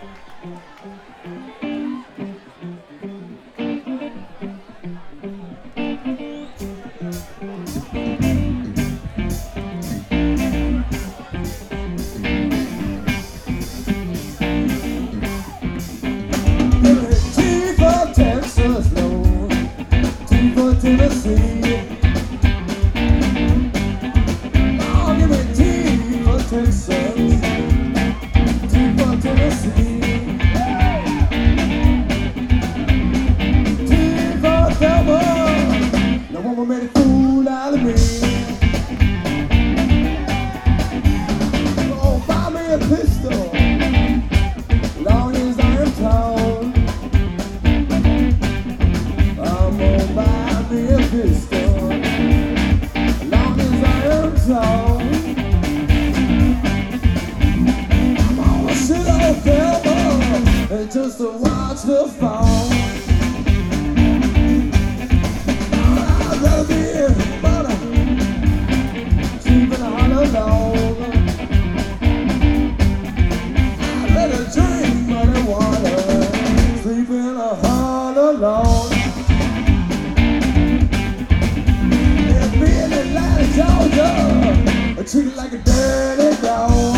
T for Texas, no. T for Tennessee. Oh, give me T for Texas. T for Tennessee. T for Thelma. No woman made a fool out of me. Oh, buy me a pistol. Long as I am tall, I'm gonna buy me a pistol. Long as I am tall, I'm gonna sit on Thelma and just to watch the fall. I'd rather be in butter, sleeping all alone. I'd rather drink muddy water, sleep in a hall alone. And being in Atlanta, Georgia, I treat it like a dirty dog.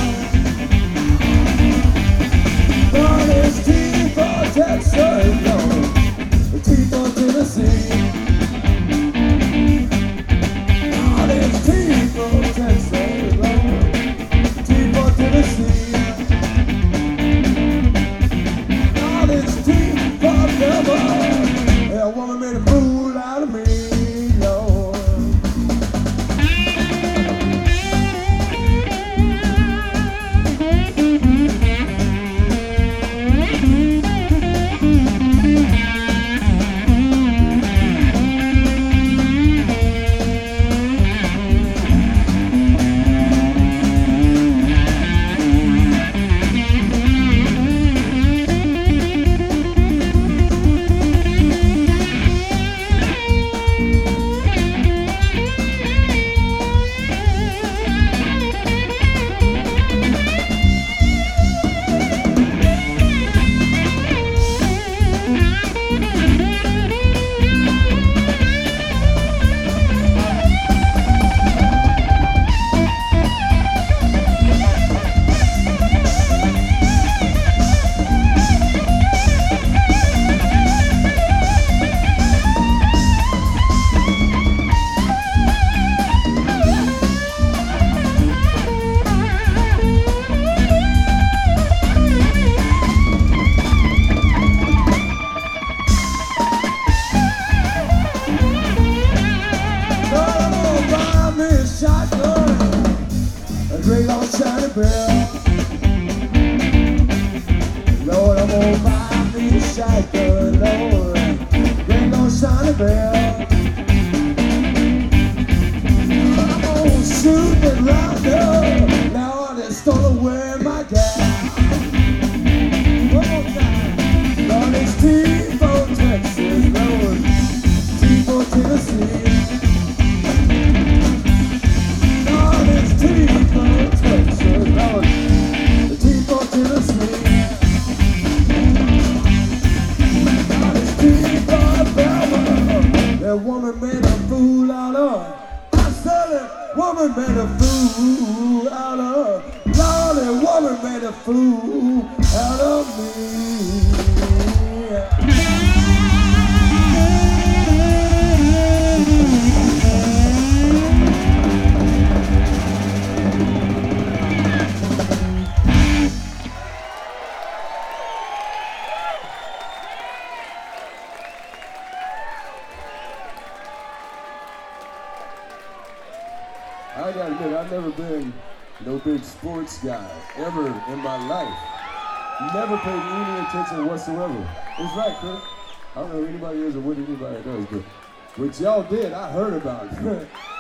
But it's T for Texas, no, T for Tennessee. Oh, it's T for Texas, no, T for Tennessee. Oh, it's T for Thelma. Yeah, a woman made a fool out of me, Lord. Great old shiny bell. Lord, I'm gonna buy me a shotgun, Lord. Great old shiny bell. I'm gonna shoot that round up. Lord, it's stolen away my gal. One more time. Lord, it's T for Texas, Lord. T for Tennessee. Lord, it's T for Texas, Lord. The T for Tennessee. Lord, it's T for Thelma. That woman made a fool out of. I said it. Woman made a fool out of. Lord, that woman made a fool out of me. I gotta admit, I've never been no big sports guy, ever in my life. Never paid any attention whatsoever. It's right, Chris. I don't know if anybody is or what anybody does, but what y'all did, I heard about it.